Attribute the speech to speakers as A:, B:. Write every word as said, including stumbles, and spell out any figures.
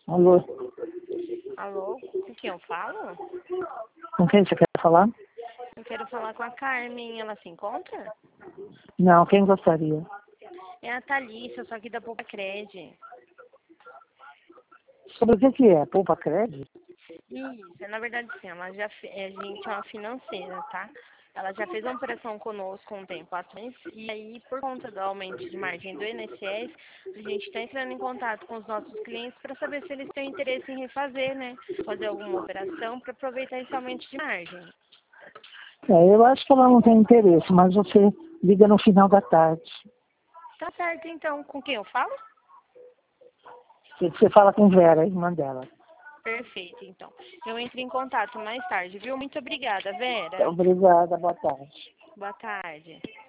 A: Alô?
B: Alô, com quem eu falo?
A: Com quem você quer falar?
B: Eu quero falar com a Carmen, ela se encontra?
A: Não, quem gostaria?
B: É a Thalissa, só aqui da Poupa Cred.
A: Sobre o que que é? Poupa crédito?
B: Isso, na verdade sim, ela já fe... a gente é uma financeira, tá? Ela já fez uma operação conosco um tempo atrás e aí, por conta do aumento de margem do I N S S, a gente está entrando em contato com os nossos clientes para saber se eles têm interesse em refazer, né? Fazer alguma operação para aproveitar esse aumento de margem.
A: É, eu acho que ela não tem interesse, mas você liga no final da tarde.
B: Tá certo, então. Com quem eu falo?
A: Você você fala com Vera, irmã dela.
B: Perfeito, então. Eu entro em contato mais tarde, viu? Muito obrigada, Vera.
A: Obrigada, boa tarde.
B: Boa tarde.